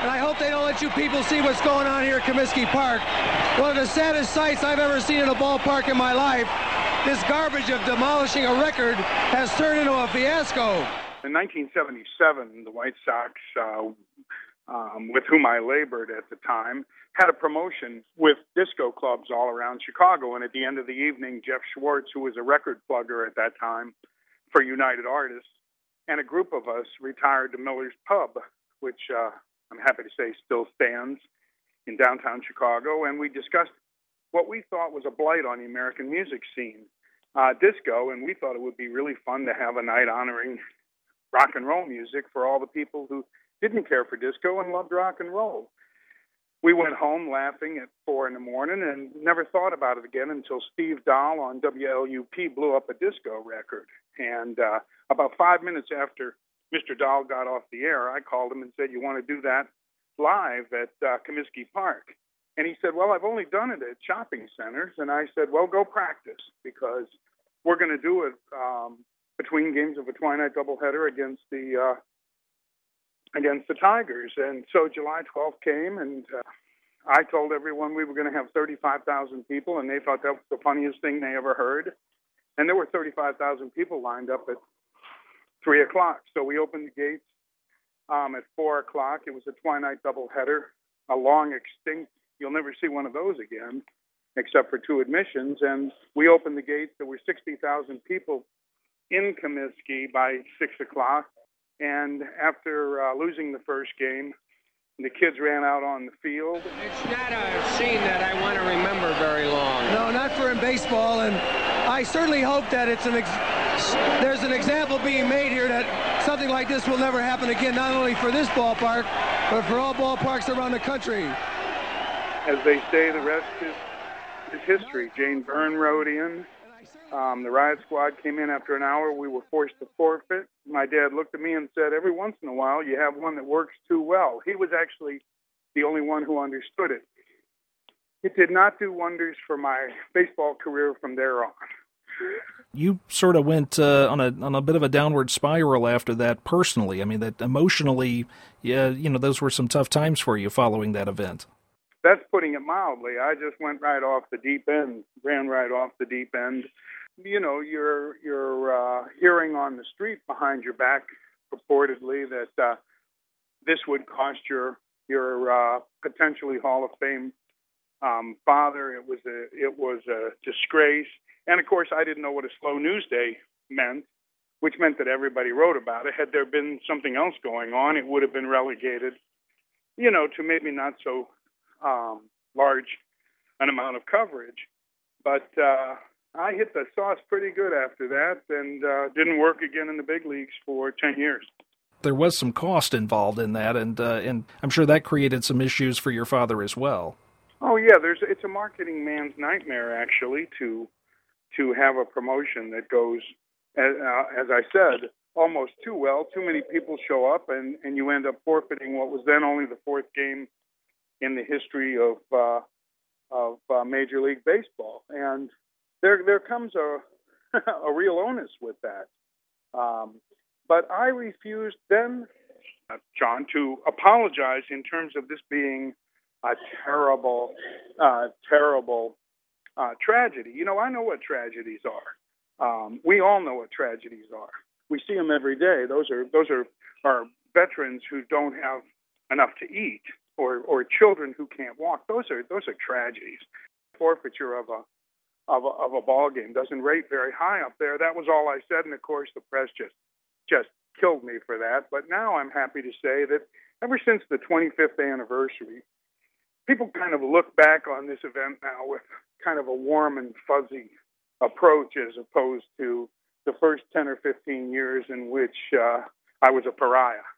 and I hope they don't let you people see what's going on here at Comiskey Park. One of the saddest sights I've ever seen in a ballpark in my life. This garbage of demolishing a record has turned into a fiasco. In 1977, the White Sox, with whom I labored at the time, had a promotion with disco clubs all around Chicago. And at the end of the evening, Jeff Schwartz, who was a record plugger at that time for United Artists, and a group of us retired to Miller's Pub, which I'm happy to say still stands in downtown Chicago. And we discussed what we thought was a blight on the American music scene, disco. And we thought it would be really fun to have a night honoring rock and roll music for all the people who didn't care for disco and loved rock and roll. We went home laughing at 4 a.m. and never thought about it again until Steve Dahl on WLUP blew up a disco record. And about 5 minutes after Mr. Dahl got off the air, I called him and said, "You want to do that live at Comiskey Park?" And he said, "Well, I've only done it at shopping centers." And I said, "Well, go practice, because we're going to do it between games of a twilight doubleheader against the Tigers." And so July 12th came, and I told everyone we were going to have 35,000 people, and they thought that was the funniest thing they ever heard. And there were 35,000 people lined up at 3 o'clock. So we opened the gates at 4 o'clock. It was a twilight doubleheader, a long extinct. You'll never see one of those again, except for 2 admissions. And we opened the gates. There were 60,000 people in Comiskey by 6 o'clock. And after losing the first game, the kids ran out on the field. It's not a scene that I want to remember very long. No, not for in baseball. And I certainly hope that there's an example being made here that something like this will never happen again, not only for this ballpark, but for all ballparks around the country. As they say, the rest is history. Jane Byrne rode in. The riot squad came in after an hour. We were forced to forfeit. My dad looked at me and said, "Every once in a while, you have one that works too well." He was actually the only one who understood it. It did not do wonders for my baseball career from there on. You sort of went on a bit of a downward spiral after that personally. I mean, that emotionally, yeah, those were some tough times for you following that event. That's putting it mildly. I just went right off the deep end, ran right off the deep end. You're hearing on the street behind your back purportedly that this would cost your potentially Hall of Fame father. It was a disgrace. And of course, I didn't know what a slow news day meant, which meant that everybody wrote about it. Had there been something else going on, it would have been relegated, to maybe not so large an amount of coverage. But I hit the sauce pretty good after that, and didn't work again in the big leagues for 10 years. There was some cost involved in that, and I'm sure that created some issues for your father as well. Oh yeah, it's a marketing man's nightmare actually to have a promotion that goes, as I said, almost too well. Too many people show up, and you end up forfeiting what was then only the 4th game in the history of Major League Baseball. And there comes a real onus with that. But I refused then, John, to apologize in terms of this being a terrible tragedy. I know what tragedies are. We all know what tragedies are. We see them every day. Those are veterans who don't have enough to eat, or children who can't walk. Those are tragedies. Forfeiture of a ball game doesn't rate very high up there. That was all I said, and of course the press just killed me for that. But now I'm happy to say that ever since the 25th anniversary, people kind of look back on this event now with kind of a warm and fuzzy approach, as opposed to the first 10 or 15 years in which I was a pariah.